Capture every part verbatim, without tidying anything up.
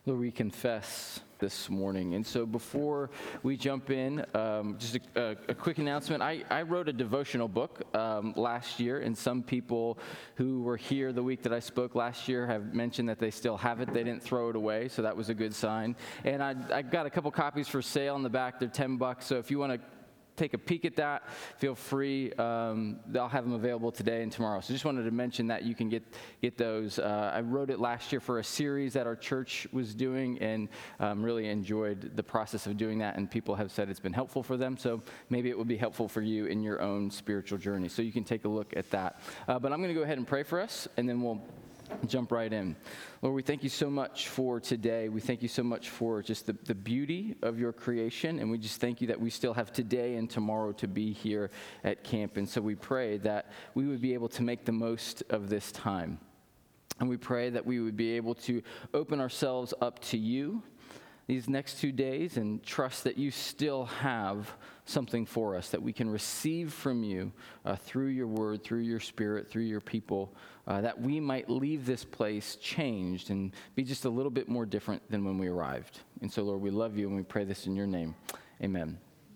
Lord, we confess this morning. And so before we jump in, um, just a, a, a quick announcement. I, I wrote a devotional book um, last year, and some people who were here the week that I spoke last year have mentioned that they still have it. They didn't throw it away, so that was a good sign. And I, I got a couple copies for sale in the back. They're ten bucks, so if you want to take a peek at that, feel free. Um, I'll have them available today and tomorrow. So just wanted to mention that you can get get those. Uh, I wrote it last year for a series that our church was doing, and um, really enjoyed the process of doing that, and people have said it's been helpful for them. So maybe it will be helpful for you in your own spiritual journey. So you can take a look at that. Uh, but I'm going to go ahead and pray for us, and then we'll jump right in. Lord, we thank you so much for today. We thank you so much for just the, the beauty of your creation, and we just thank you that we still have today and tomorrow to be here at camp. And so we pray that we would be able to make the most of this time. And we pray that we would be able to open ourselves up to you these next two days and trust that you still have something for us that we can receive from you uh, through your word, through your spirit, through your people, uh, that we might leave this place changed and be just a little bit more different than when we arrived. And so, Lord, we love you, and we pray this in your name. Amen.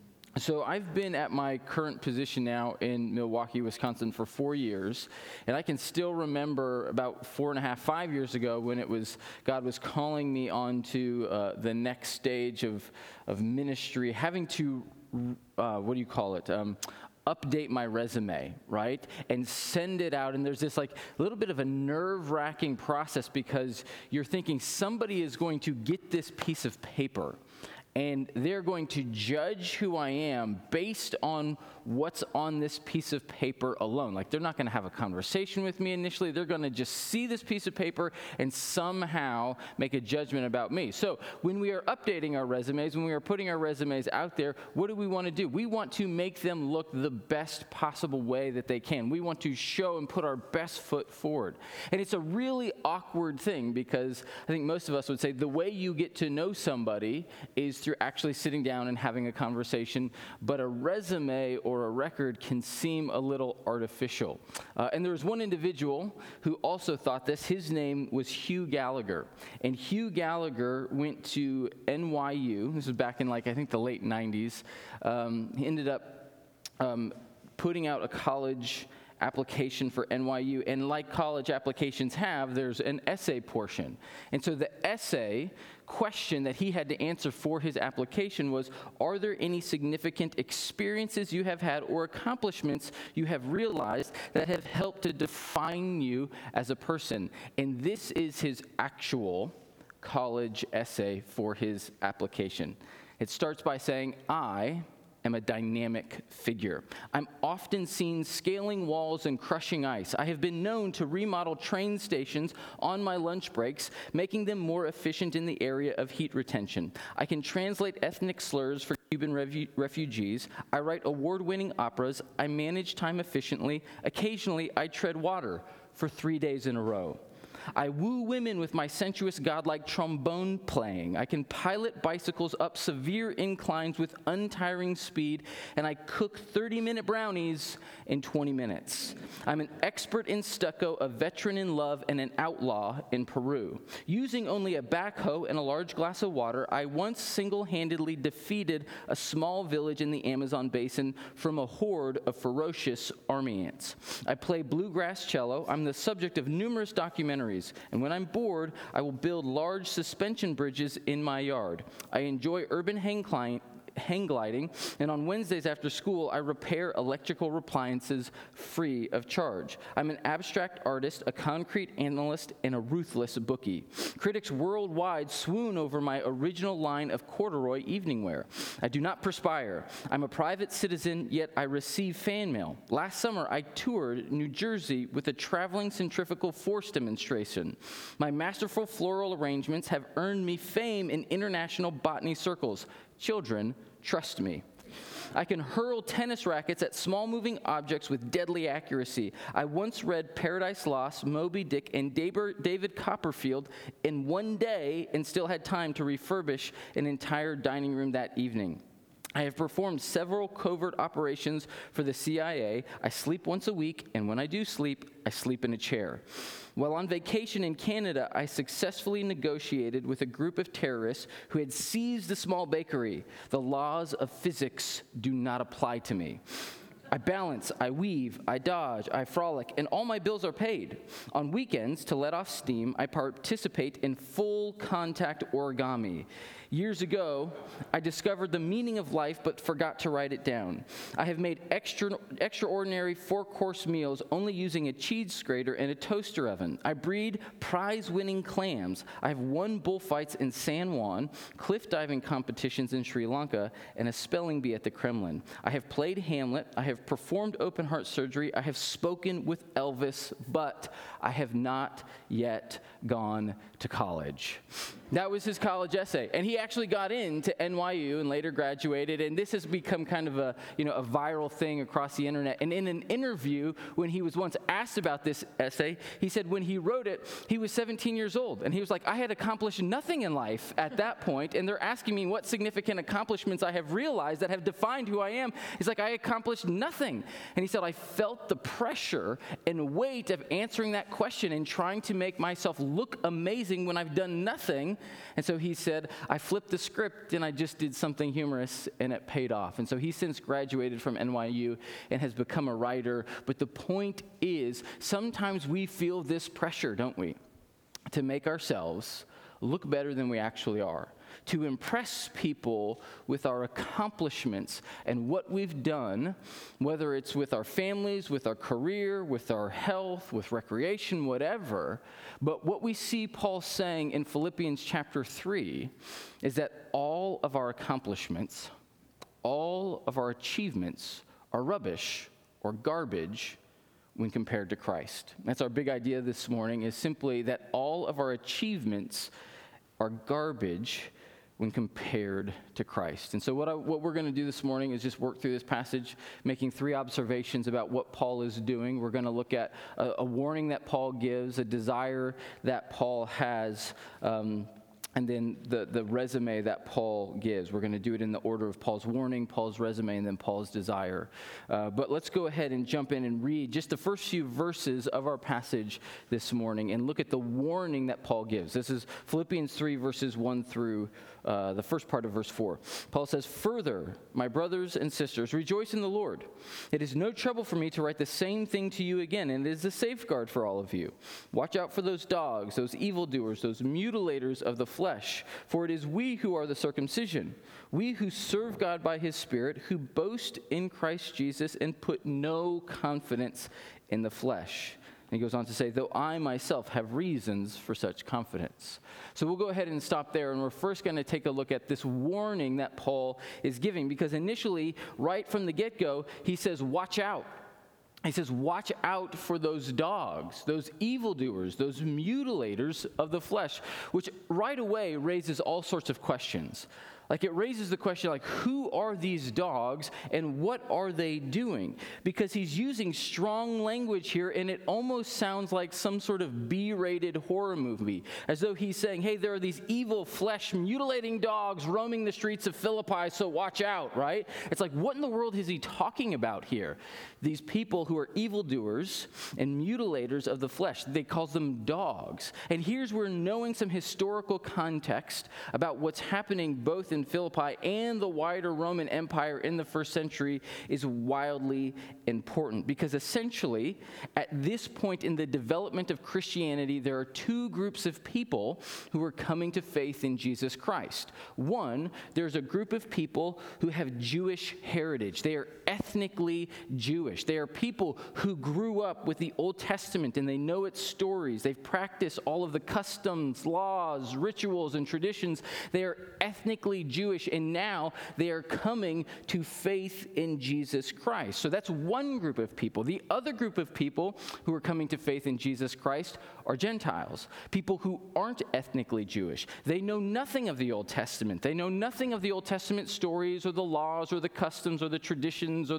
So I've been at my current position now in Milwaukee, Wisconsin for four years, and I can still remember about four and a half, five years ago when it was, God was calling me on to uh, the next stage of, of ministry, having to, uh, what do you call it, um, update my resume, right, and send it out. And there's this like a little bit of a nerve-wracking process because you're thinking somebody is going to get this piece of paper and they're going to judge who I am based on what's on this piece of paper alone. Like, they're not going to have a conversation with me initially. They're going to just see this piece of paper and somehow make a judgment about me. So when we are updating our resumes, when we are putting our resumes out there, what do we want to do? We want to make them look the best possible way that they can. We want to show and put our best foot forward. And it's a really awkward thing because I think most of us would say the way you get to know somebody is through actually sitting down and having a conversation, but a resume or a record can seem a little artificial. Uh, and there was one individual who also thought this. His name was Hugh Gallagher. And Hugh Gallagher went to N Y U. This was back in, like, I think the late nineties. Um, he ended up um, putting out a college application for N Y U, and like college applications have, there's an essay portion. And so the essay question that he had to answer for his application was, are there any significant experiences you have had or accomplishments you have realized that have helped to define you as a person? And this is his actual college essay for his application. It starts by saying, I am a dynamic figure. I'm often seen scaling walls and crushing ice. I have been known to remodel train stations on my lunch breaks, making them more efficient in the area of heat retention. I can translate ethnic slurs for Cuban refu- refugees. I write award-winning operas. I manage time efficiently. Occasionally, I tread water for three days in a row. I woo women with my sensuous godlike trombone playing. I can pilot bicycles up severe inclines with untiring speed, and I cook thirty-minute brownies in twenty minutes. I'm an expert in stucco, a veteran in love, and an outlaw in Peru. Using only a backhoe and a large glass of water, I once single-handedly defeated a small village in the Amazon basin from a horde of ferocious army ants. I play bluegrass cello. I'm the subject of numerous documentaries. And when I'm bored, I will build large suspension bridges in my yard. I enjoy urban hang, cli- hang gliding, and on Wednesdays after school, I repair electrical appliances free of charge. I'm an abstract artist, a concrete analyst, and a ruthless bookie. Critics worldwide swoon over my original line of corduroy evening wear. I do not perspire. I'm a private citizen, yet I receive fan mail. Last summer, I toured New Jersey with a traveling centrifugal force demonstration. My masterful floral arrangements have earned me fame in international botany circles. Children, trust me. I can hurl tennis rackets at small moving objects with deadly accuracy. I once read Paradise Lost, Moby Dick, and David Copperfield in one day and still had time to refurbish an entire dining room that evening. I have performed several covert operations for the C I A. I sleep once a week, and when I do sleep, I sleep in a chair. While on vacation in Canada, I successfully negotiated with a group of terrorists who had seized a small bakery. The laws of physics do not apply to me. I balance, I weave, I dodge, I frolic, and all my bills are paid. On weekends, to let off steam, I participate in full contact origami. Years ago, I discovered the meaning of life but forgot to write it down. I have made extra, extraordinary four-course meals only using a cheese grater and a toaster oven. I breed prize-winning clams. I have won bullfights in San Juan, cliff diving competitions in Sri Lanka, and a spelling bee at the Kremlin. I have played Hamlet. I have performed open-heart surgery. I have spoken with Elvis, but I have not yet gone to college. That was his college essay, and he actually got into N Y U and later graduated, and this has become kind of a, you know, a viral thing across the internet. And in an interview, when he was once asked about this essay, he said when he wrote it, he was seventeen years old, and he was like, I had accomplished nothing in life at that point, and they're asking me what significant accomplishments I have realized that have defined who I am. He's like, I accomplished nothing. And he said, I felt the pressure and weight of answering that question and trying to make myself look amazing when I've done nothing. And so he said, I flipped the script and I just did something humorous and it paid off. And so he's since graduated from N Y U and has become a writer. But the point is, sometimes we feel this pressure, don't we, to make ourselves look better than we actually are, to impress people with our accomplishments and what we've done, whether it's with our families, with our career, with our health, with recreation, whatever. But what we see Paul saying in Philippians chapter three is that all of our accomplishments, all of our achievements are rubbish or garbage when compared to Christ. That's our big idea this morning, is simply that all of our achievements are garbage when compared to Christ. And so what, I, what we're going to do this morning is just work through this passage, making three observations about what Paul is doing. We're going to look at a, a warning that Paul gives, a desire that Paul has, um, and then the, the resume that Paul gives. We're going to do it in the order of Paul's warning, Paul's resume, and then Paul's desire. Uh, but let's go ahead and jump in and read just the first few verses of our passage this morning and look at the warning that Paul gives. This is Philippians three, verses one through uh, the first part of verse four. Paul says, "Further, my brothers and sisters, rejoice in the Lord. It is no trouble for me to write the same thing to you again, and it is a safeguard for all of you. Watch out for those dogs, those evildoers, those mutilators of the flesh, for it is we who are the circumcision, we who serve God by his Spirit, who boast in Christ Jesus and put no confidence in the flesh." And he goes on to say, "Though I myself have reasons for such confidence." So we'll go ahead and stop there, and we're first going to take a look at this warning that Paul is giving, because initially, right from the get-go, he says, watch out. He says, watch out for those dogs, those evildoers, those mutilators of the flesh, which right away raises all sorts of questions. Like, it raises the question, like, who are these dogs and what are they doing? Because he's using strong language here, and it almost sounds like some sort of B-rated horror movie, as though he's saying, hey, there are these evil, flesh-mutilating dogs roaming the streets of Philippi, so watch out, right? It's like, what in the world is he talking about here? These people who are evildoers and mutilators of the flesh, they call them dogs. And here's where knowing some historical context about what's happening both in Philippi and the wider Roman Empire in the first century is wildly important, because essentially at this point in the development of Christianity, there are two groups of people who are coming to faith in Jesus Christ. One, there's a group of people who have Jewish heritage. They are ethnically Jewish. They are people who grew up with the Old Testament and they know its stories. They've practiced all of the customs, laws, rituals, and traditions. They are ethnically Jewish, and now they are coming to faith in Jesus Christ. So that's one group of people. The other group of people who are coming to faith in Jesus Christ are Gentiles, people who aren't ethnically Jewish. They know nothing of the Old Testament. They know nothing of the Old Testament stories or the laws or the customs or the traditions or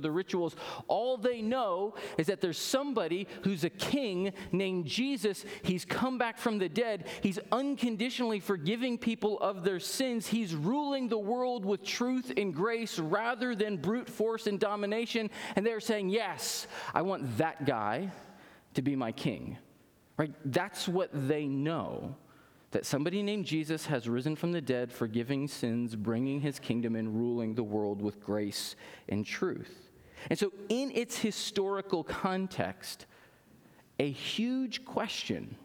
the rituals. All they know is that there's somebody who's a king named Jesus. He's come back from the dead. He's unconditionally forgiving people of their sins. He's ruling the world with truth and grace rather than brute force and domination. And they're saying, yes, I want that guy to be my king. Right? That's what they know. That somebody named Jesus has risen from the dead, forgiving sins, bringing his kingdom, and ruling the world with grace and truth. And so in its historical context, a huge question,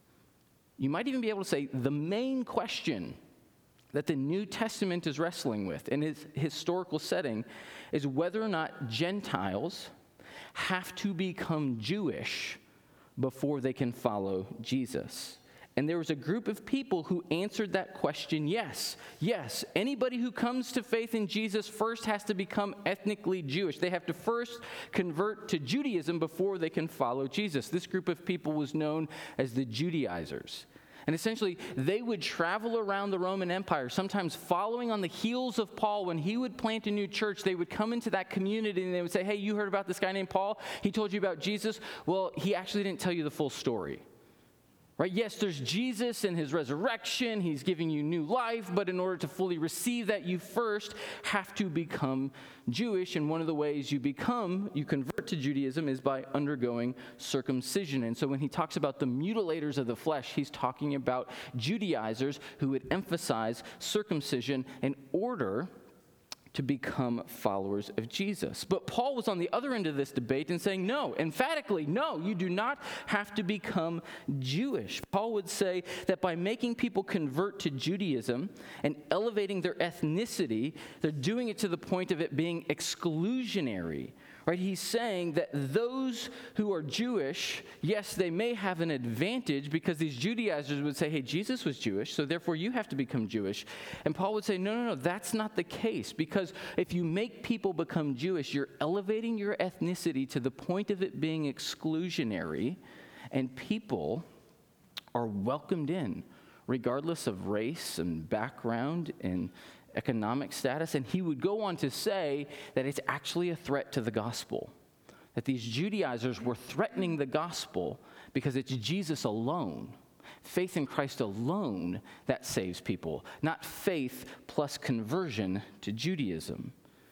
you might even be able to say the main question that the New Testament is wrestling with in its historical setting is whether or not Gentiles have to become Jewish before they can follow Jesus. And there was a group of people who answered that question, yes, yes. Anybody who comes to faith in Jesus first has to become ethnically Jewish. They have to first convert to Judaism before they can follow Jesus. This group of people was known as the Judaizers. And essentially, they would travel around the Roman Empire, sometimes following on the heels of Paul. When he would plant a new church, they would come into that community and they would say, hey, you heard about this guy named Paul? He told you about Jesus? Well, he actually didn't tell you the full story. Right? Yes, there's Jesus and his resurrection. He's giving you new life. But in order to fully receive that, you first have to become Jewish. And one of the ways you become, you convert to Judaism is by undergoing circumcision. And so when he talks about the mutilators of the flesh, he's talking about Judaizers who would emphasize circumcision in order to become followers of Jesus. But Paul was on the other end of this debate and saying, no, emphatically, no, you do not have to become Jewish. Paul would say that by making people convert to Judaism and elevating their ethnicity, they're doing it to the point of it being exclusionary. Right? He's saying that those who are Jewish, yes, they may have an advantage because these Judaizers would say, hey, Jesus was Jewish, so therefore you have to become Jewish. And Paul would say, no, no, no, that's not the case, because if you make people become Jewish, you're elevating your ethnicity to the point of it being exclusionary, and people are welcomed in, regardless of race and background and economic status. And he would go on to say that it's actually a threat to the gospel, that these Judaizers were threatening the gospel because it's Jesus alone, faith in Christ alone, that saves people, not faith plus conversion to Judaism.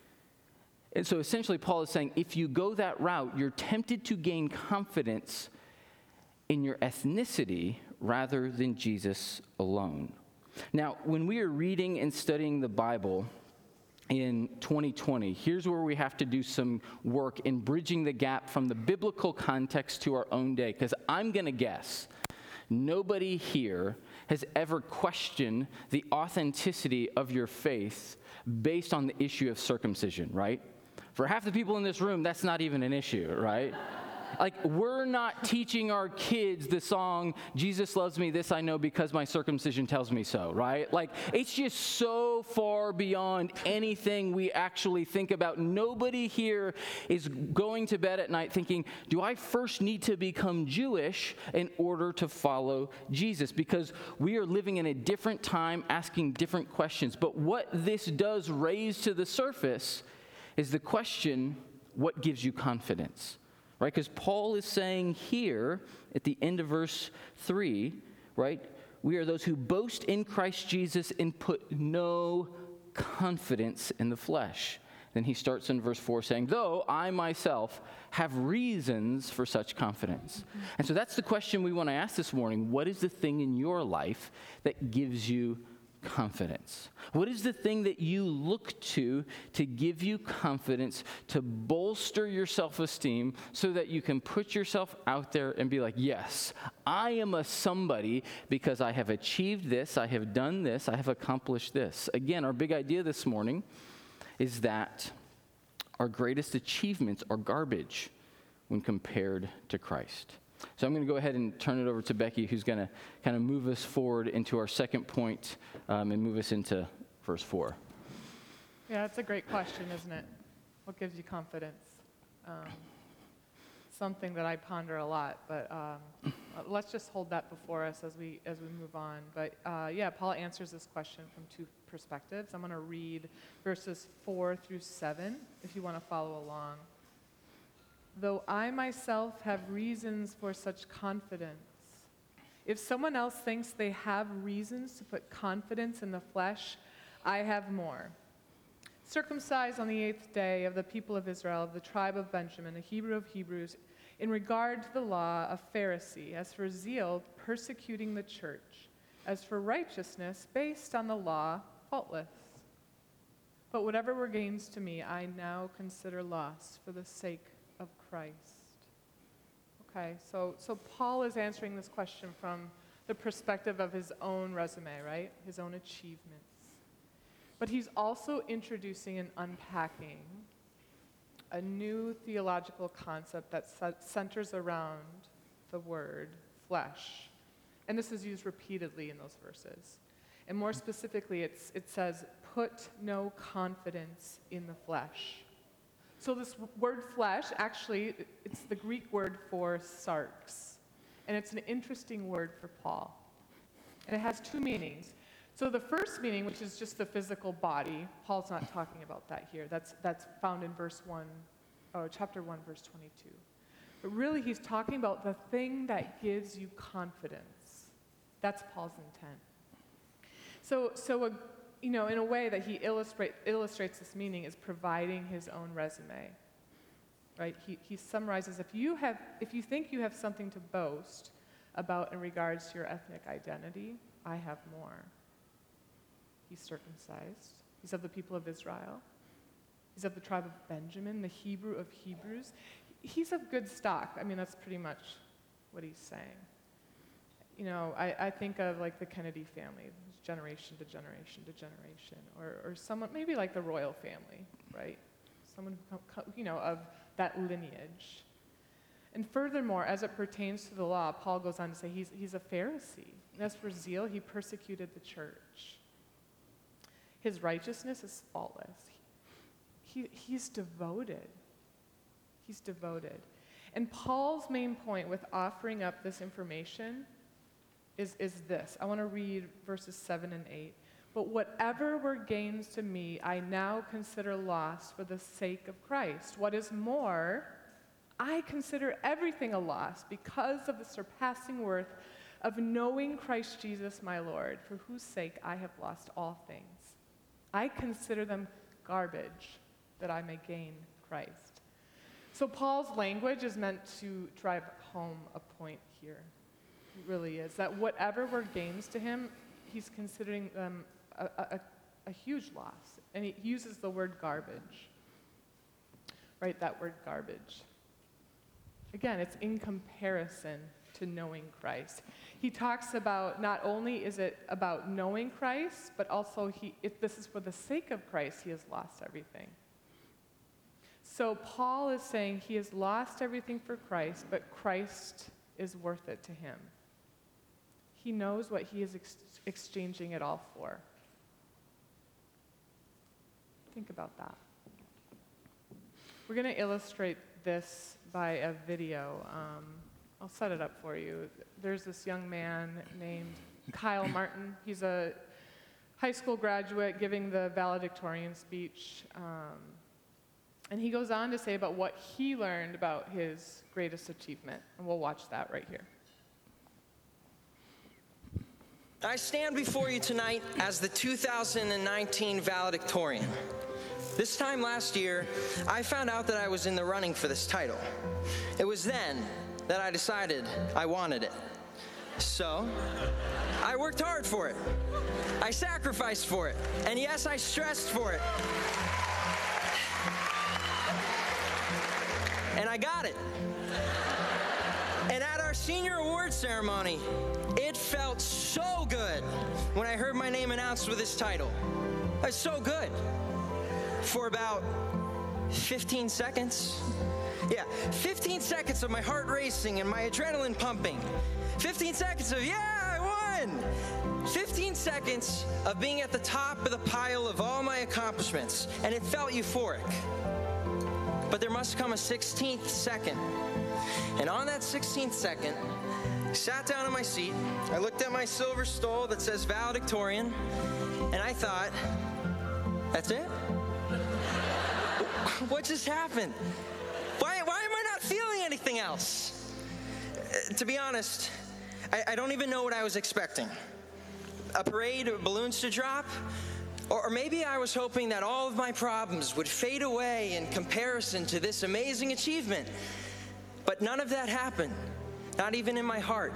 And so essentially Paul is saying, if you go that route, you're tempted to gain confidence in your ethnicity rather than Jesus alone. Now, when we are reading and studying the Bible in twenty twenty, here's where we have to do some work in bridging the gap from the biblical context to our own day. Because I'm going to guess nobody here has ever questioned the authenticity of your faith based on the issue of circumcision, right? For half the people in this room, that's not even an issue, right? Like, we're not teaching our kids the song, Jesus loves me, this I know because my circumcision tells me so, right? Like, it's just so far beyond anything we actually think about. Nobody here is going to bed at night thinking, do I first need to become Jewish in order to follow Jesus? Because we are living in a different time, asking different questions. But what this does raise to the surface is the question, what gives you confidence? Right, because Paul is saying here at the end of verse three, right, we are those who boast in Christ Jesus and put no confidence in the flesh. Then he starts in verse four saying, though I myself have reasons for such confidence. Mm-hmm. And so that's the question we want to ask this morning. What is the thing in your life that gives you confidence? What is the thing that you look to to give you confidence, to bolster your self-esteem so that you can put yourself out there and be like, yes, I am a somebody because I have achieved this, I have done this, I have accomplished this. Again, our big idea this morning is that our greatest achievements are garbage when compared to Christ. So I'm going to go ahead and turn it over to Becky, who's going to kind of move us forward into our second point um, and move us into verse four. Yeah, that's a great question, isn't it? What gives you confidence? Um, something that I ponder a lot, but um, Uh, Let's just hold that before us as we, as we move on. But uh, yeah, Paul answers this question from two perspectives. I'm going to read verses four through seven, if you want to follow along. Though I myself have reasons for such confidence, if someone else thinks they have reasons to put confidence in the flesh, I have more. Circumcised on the eighth day, of the people of Israel, of the tribe of Benjamin, a Hebrew of Hebrews, in regard to the law, a Pharisee, as for zeal, persecuting the church, as for righteousness, based on the law, faultless. But whatever were gains to me, I now consider loss for the sake of Christ. Okay, so, so Paul is answering this question from the perspective of his own resume, right? His own achievements. But he's also introducing and unpacking a new theological concept that centers around the word flesh. And this is used repeatedly in those verses. And more specifically, it's, it says, put no confidence in the flesh. So this word flesh, actually, it's the Greek word for sarx. And it's an interesting word for Paul. And it has two meanings. So the first meaning, which is just the physical body, Paul's not talking about that here. That's, that's found in verse one, oh, chapter one, verse twenty-two. But really, he's talking about the thing that gives you confidence. That's Paul's intent. So, so a, you know, in a way that he illustrate, illustrates this meaning is providing his own resume. Right? He, he summarizes, if you have, if you think you have something to boast about in regards to your ethnic identity, I have more. He's circumcised. He's of the people of Israel. He's of the tribe of Benjamin, the Hebrew of Hebrews. He's of good stock. I mean, that's pretty much what he's saying. You know, I, I think of like the Kennedy family, generation to generation to generation, or, or someone, maybe like the royal family, right? Someone who, come, you know, of that lineage. And furthermore, as it pertains to the law, Paul goes on to say he's, he's a Pharisee. And as for zeal, he persecuted the church. His righteousness is faultless. He, he's devoted. He's devoted. And Paul's main point with offering up this information is, is this. I want to read verses seven and eight. But whatever were gains to me, I now consider loss for the sake of Christ. What is more, I consider everything a loss because of the surpassing worth of knowing Christ Jesus my Lord, for whose sake I have lost all things. I consider them garbage that I may gain Christ. So Paul's language is meant to drive home a point here. It really is. That whatever were gains to him, he's considering them a, a, a huge loss. And he uses the word garbage. Right, that word garbage. Again, it's in comparison to knowing Christ. He talks about not only is it about knowing Christ, but also he, if this is for the sake of Christ, he has lost everything. So Paul is saying he has lost everything for Christ, but Christ is worth it to him. He knows what he is ex- exchanging it all for. Think about that. We're going to illustrate this by a video. Um, I'll set it up for you. There's this young man named Kyle Martin. He's a high school graduate giving the valedictorian speech. Um, and he goes on to say about what he learned about his greatest achievement. And we'll watch that right here. I stand before you tonight as the two thousand nineteen valedictorian. This time last year, I found out that I was in the running for this title. It was then that I decided I wanted it. So, I worked hard for it. I sacrificed for it. And yes, I stressed for it. And I got it. And at our senior awards ceremony, it felt so good when I heard my name announced with this title. It was so good. For about fifteen seconds. Yeah, fifteen seconds of my heart racing and my adrenaline pumping. fifteen seconds of, yeah, I won. fifteen seconds of being at the top of the pile of all my accomplishments, and it felt euphoric. But there must come a sixteenth second. And on that sixteenth second, I sat down in my seat, I looked at my silver stole that says valedictorian, and I thought, that's it? What just happened? Why, why am I not feeling anything else? Uh, to be honest, I, I don't even know what I was expecting. A parade of balloons to drop? Or, or maybe I was hoping that all of my problems would fade away in comparison to this amazing achievement. But none of that happened, not even in my heart.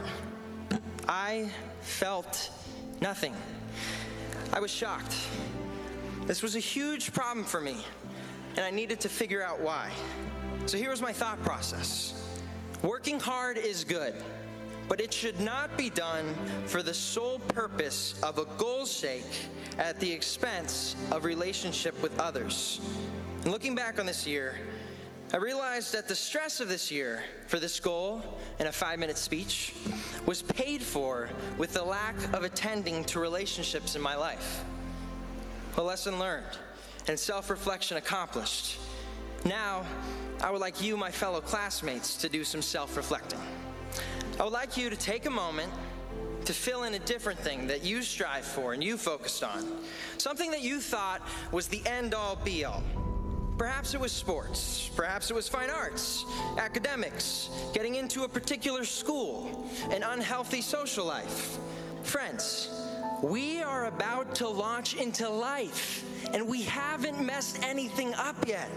I felt nothing. I was shocked. This was a huge problem for me, and I needed to figure out why. So here was my thought process. Working hard is good, but it should not be done for the sole purpose of a goal's sake at the expense of relationship with others. And looking back on this year, I realized that the stress of this year for this goal in a five-minute speech was paid for with the lack of attending to relationships in my life. A lesson learned and self-reflection accomplished. Now, I would like you, my fellow classmates, to do some self-reflecting. I would like you to take a moment to fill in a different thing that you strive for and you focused on. Something that you thought was the end-all, be-all. Perhaps it was sports, perhaps it was fine arts, academics, getting into a particular school, an unhealthy social life. Friends, we are about to launch into life, and we haven't messed anything up yet.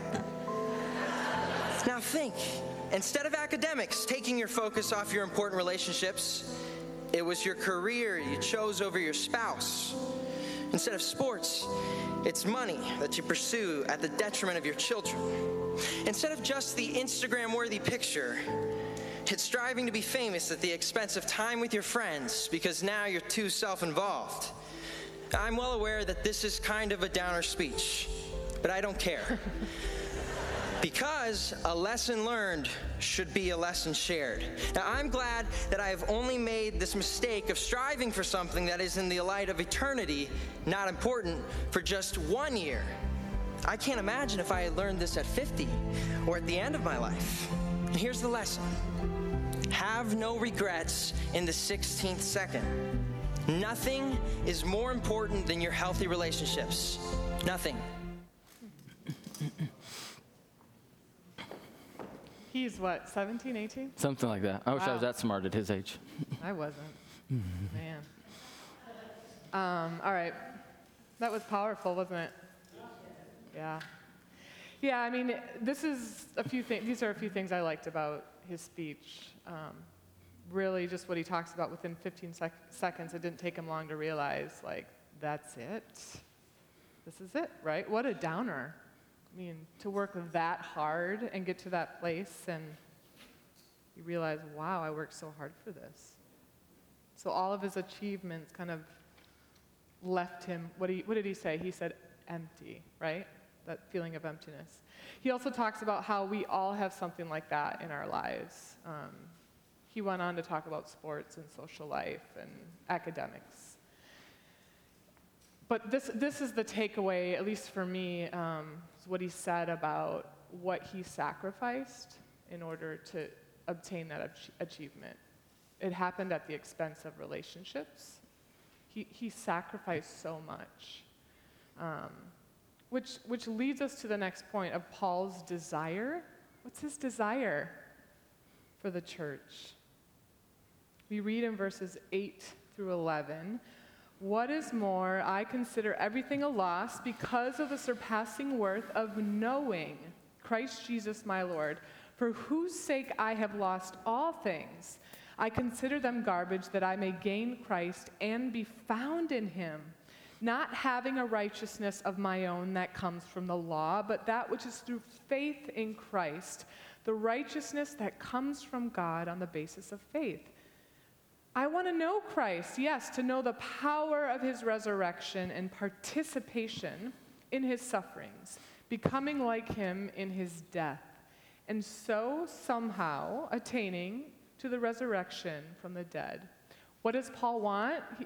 Now think, instead of academics taking your focus off your important relationships, it was your career you chose over your spouse. Instead of sports, it's money that you pursue at the detriment of your children. Instead of just the Instagram-worthy picture, it's striving to be famous at the expense of time with your friends because now you're too self-involved. I'm well aware that this is kind of a downer speech, but I don't care. Because a lesson learned should be a lesson shared. Now, I'm glad that I have only made this mistake of striving for something that is in the light of eternity, not important, for just one year. I can't imagine if I had learned this at fifty or at the end of my life. And here's the lesson. Have no regrets in the sixteenth second. Nothing is more important than your healthy relationships. Nothing. He's what, seventeen, eighteen? Something like that. I wish I Wow. was that smart at his age. I wasn't. Man. Um, all right. That was powerful, wasn't it? Yeah. Yeah, I mean, this is a few things, these are a few things I liked about his speech. Um, really just what he talks about within fifteen sec- seconds, it didn't take him long to realize, like, that's it. This is it, right? What a downer. I mean, to work that hard and get to that place and you realize, wow, I worked so hard for this. So all of his achievements kind of left him, what, he, what did he say? He said empty, right? That feeling of emptiness. He also talks about how we all have something like that in our lives. Um, he went on to talk about sports and social life and academics. But this, this is the takeaway, at least for me, um, is what he said about what he sacrificed in order to obtain that ach- achievement. It happened at the expense of relationships. He, he sacrificed so much. Um, which, which leads us to the next point of Paul's desire. What's his desire for the church? We read in verses eight through eleven, "What is more, I consider everything a loss because of the surpassing worth of knowing Christ Jesus my Lord, for whose sake I have lost all things. I consider them garbage that I may gain Christ and be found in him, not having a righteousness of my own that comes from the law, but that which is through faith in Christ, the righteousness that comes from God on the basis of faith. I want to know Christ, yes, to know the power of his resurrection and participation in his sufferings, becoming like him in his death, and so somehow attaining to the resurrection from the dead." What does Paul want? He,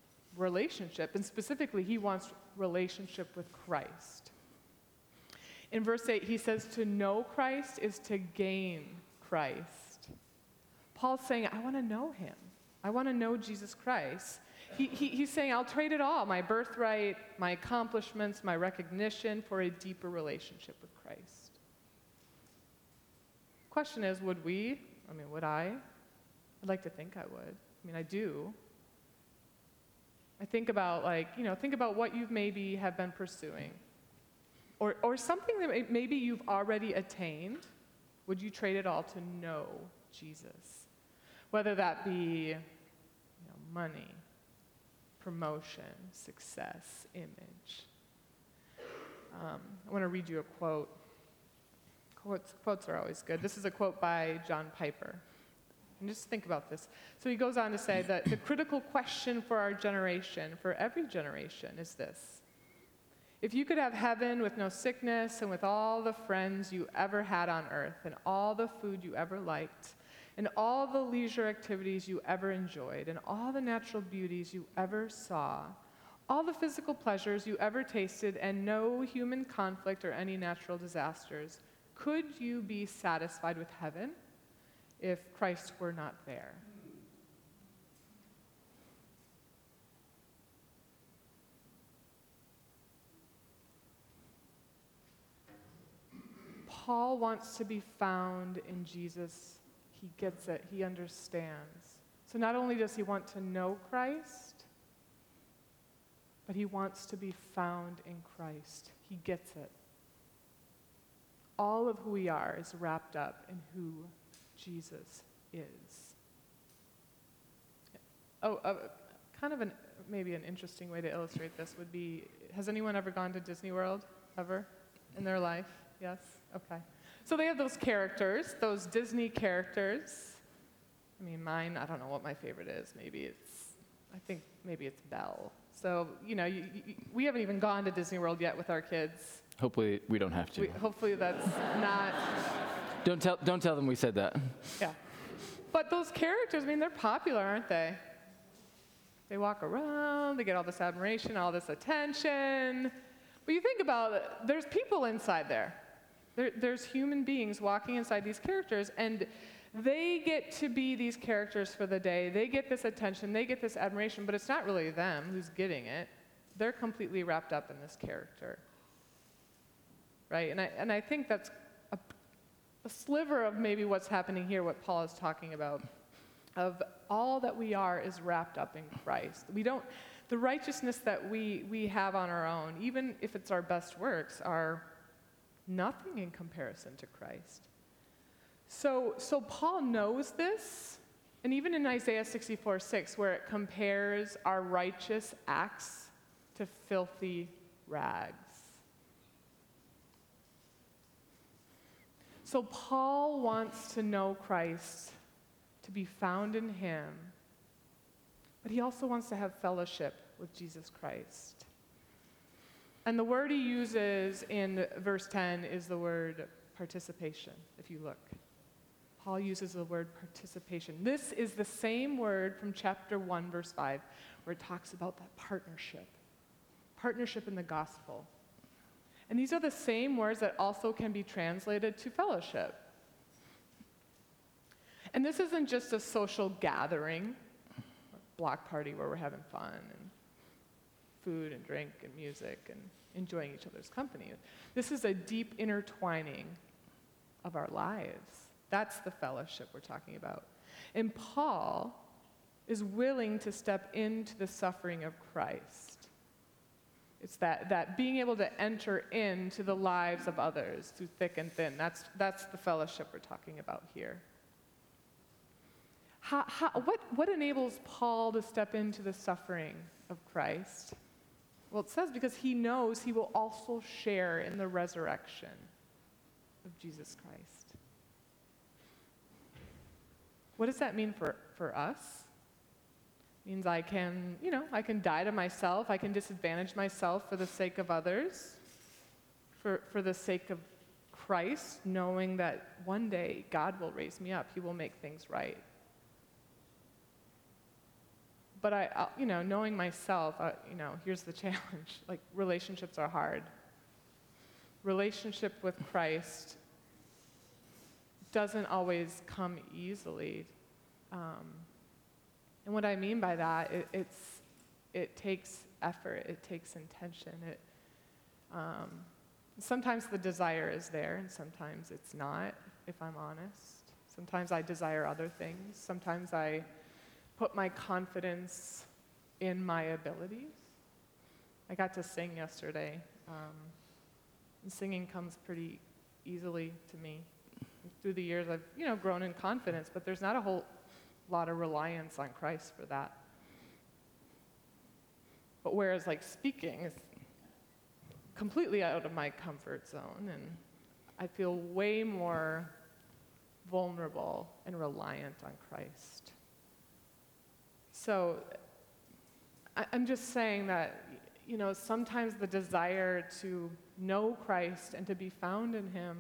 relationship, and specifically he wants relationship with Christ. In verse eight, he says to know Christ is to gain Christ. Paul's saying, I want to know him. I want to know Jesus Christ. He, he, he's saying, I'll trade it all, my birthright, my accomplishments, my recognition, for a deeper relationship with Christ. Question is, would we? I mean, would I? I'd like to think I would. I mean, I do. I think about, like, you know, think about what you've maybe have been pursuing. Or, or something that may- maybe you've already attained. Would you trade it all to know Jesus? Whether that be, you know, money, promotion, success, image. Um, I want to read you a quote. Quotes, quotes are always good. This is a quote by John Piper. And just think about this. So he goes on to say that the critical question for our generation, for every generation, is this. If you could have heaven with no sickness and with all the friends you ever had on earth and all the food you ever liked and all the leisure activities you ever enjoyed and all the natural beauties you ever saw, all the physical pleasures you ever tasted and no human conflict or any natural disasters, could you be satisfied with heaven if Christ were not there? Paul wants to be found in Jesus. He gets it. He understands. So not only does he want to know Christ, but he wants to be found in Christ. He gets it. All of who we are is wrapped up in who Jesus is. Oh, uh, kind of an maybe an interesting way to illustrate this would be, has anyone ever gone to Disney World, ever, in their life? Yes? Okay. So they have those characters, those Disney characters. I mean, mine, I don't know what my favorite is. Maybe it's, I think maybe it's Belle. So, you know, you, you, we haven't even gone to Disney World yet with our kids. Hopefully we don't have to. We, hopefully that's not... Don't tell, don't tell them we said that. Yeah. But those characters, I mean, they're popular, aren't they? They walk around, they get all this admiration, all this attention. But you think about it, there's people inside there. there. There's human beings walking inside these characters, and they get to be these characters for the day. They get this attention, they get this admiration, but it's not really them who's getting it. They're completely wrapped up in this character. Right? And I, and I think that's a, a sliver of maybe what's happening here, what Paul is talking about, of all that we are is wrapped up in Christ. We don't, the righteousness that we, we have on our own, even if it's our best works, are nothing in comparison to Christ. So, so Paul knows this, and even in Isaiah sixty-four six, where it compares our righteous acts to filthy rags. So Paul wants to know Christ, to be found in him, but he also wants to have fellowship with Jesus Christ. And the word he uses in verse ten is the word participation, if you look. Paul uses the word participation. This is the same word from chapter one, verse five, where it talks about that partnership, partnership in the gospel. And these are the same words that also can be translated to fellowship. And this isn't just a social gathering, a block party where we're having fun and food and drink and music and enjoying each other's company. This is a deep intertwining of our lives. That's the fellowship we're talking about. And Paul is willing to step into the suffering of Christ. It's that, that being able to enter into the lives of others through thick and thin. That's, that's the fellowship we're talking about here. How, how, what, what enables Paul to step into the suffering of Christ? Well, it says because he knows he will also share in the resurrection of Jesus Christ. What does that mean for, for us? Means I can, you know, I can die to myself. I can disadvantage myself for the sake of others, for, for the sake of Christ, knowing that one day God will raise me up. He will make things right. But I, I'll, you know, knowing myself, uh, you know, here's the challenge. Like, relationships are hard. relationship with Christ doesn't always come easily. Um, and what I mean by that, it, it's, it takes effort, it takes intention. It, um, sometimes the desire is there, and sometimes it's not, if I'm honest. Sometimes I desire other things. Sometimes I put my confidence in my abilities. I got to sing yesterday. Um, and singing comes pretty easily to me. Through the years, I've you know grown in confidence, but there's not a whole lot of reliance on Christ for that. But whereas like speaking is completely out of my comfort zone, and I feel way more vulnerable and reliant on Christ. So I- I'm just saying that, you know, sometimes the desire to know Christ and to be found in him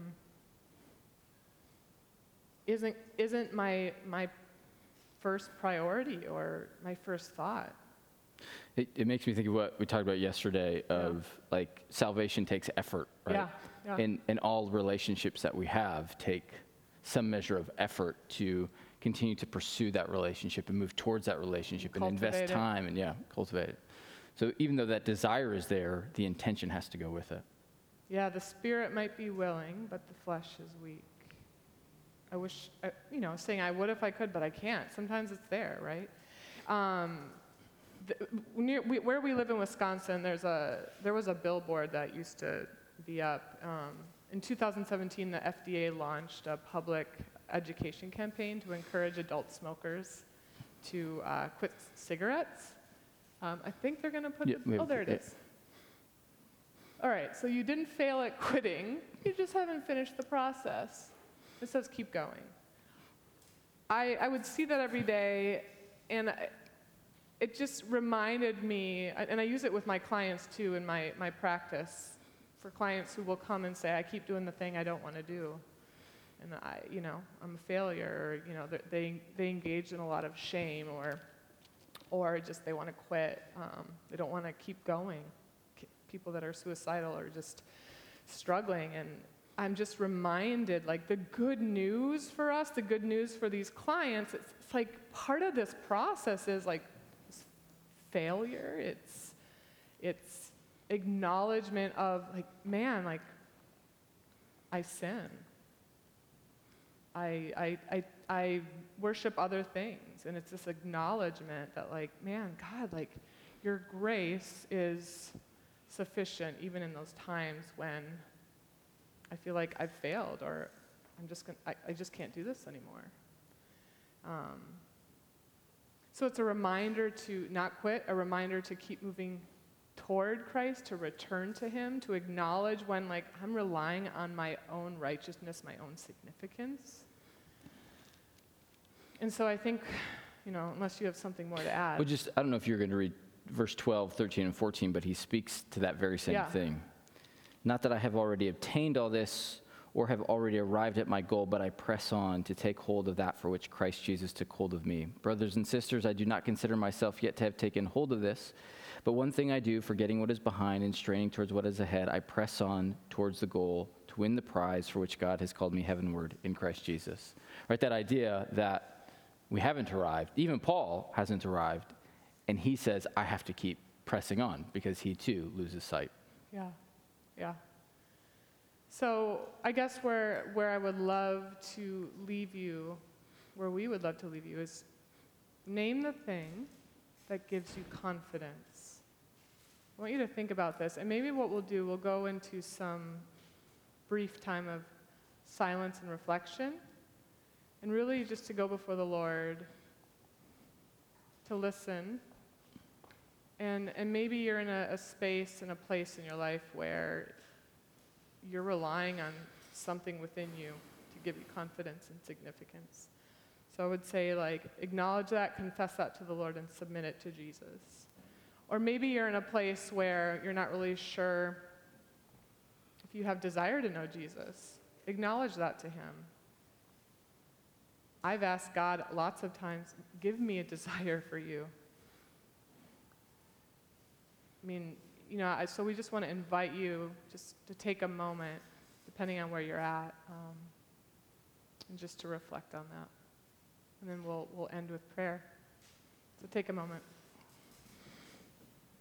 isn't isn't my my first priority or my first thought. It, it makes me think of what we talked about yesterday of like salvation takes effort, right? Yeah, yeah. And, and all relationships that we have take some measure of effort to continue to pursue that relationship and move towards that relationship and invest Cultivate it. time and yeah, cultivate it. So even though that desire is there, the intention has to go with it. Yeah, the spirit might be willing, but the flesh is weak. I wish, I, you know, saying I would if I could, but I can't. Sometimes it's there, right? Um, the, near, we, where we live in Wisconsin, there's a there was a billboard that used to be up. Um, in two thousand seventeen, the F D A launched a public education campaign to encourage adult smokers to uh, quit cigarettes. Um, I think they're going to put. Yeah, the, we oh, have- there it yeah. is. All right, so you didn't fail at quitting. You just haven't finished the process. It says keep going. I, I would see that every day, and I, it just reminded me, and I use it with my clients too in my, my practice, for clients who will come and say, I keep doing the thing I don't want to do. And I, you know, I'm a failure, or, you know, they, they engage in a lot of shame, or, or just they want to quit. Um, they don't want to keep going. People that are suicidal are just struggling, and I'm just reminded, like, the good news for us, the good news for these clients, it's, it's like part of this process is like failure. It's, it's acknowledgement of, like, man, like, I sin. I, I, I, I worship other things, and it's this acknowledgement that, like, man, God, like, your grace is sufficient even in those times when I feel like I've failed, or I'm just gonna, I, I just can't do this anymore. Um, so it's a reminder to not quit, a reminder to keep moving toward Christ, to return to him, to acknowledge when, like, I'm relying on my own righteousness, my own significance. And so I think, you know, unless you have something more to add. Well, just, I don't know if you're going to read verse twelve, thirteen, and fourteen, but he speaks to that very same Yeah. thing. Not that I have already obtained all this or have already arrived at my goal, but I press on to take hold of that for which Christ Jesus took hold of me. Brothers and sisters, I do not consider myself yet to have taken hold of this, but one thing I do, forgetting what is behind and straining towards what is ahead, I press on towards the goal to win the prize for which God has called me heavenward in Christ Jesus. Right, that idea that we haven't arrived, even Paul hasn't arrived, and he says, I have to keep pressing on because he too loses sight. Yeah, yeah. So I guess where, where I would love to leave you, where we would love to leave you, is name the thing that gives you confidence. I want you to think about this, and maybe what we'll do, we'll go into some brief time of silence and reflection, and really just to go before the Lord, to listen. And, and maybe you're in a, a space and a place in your life where you're relying on something within you to give you confidence and significance. So I would say, like, acknowledge that, confess that to the Lord, and submit it to Jesus. Or maybe you're in a place where you're not really sure if you have desire to know Jesus. Acknowledge that to him. I've asked God lots of times, give me a desire for you. I mean, you know, I, so we just want to invite you just to take a moment, depending on where you're at, um, and just to reflect on that. And then we'll, we'll end with prayer. So take a moment.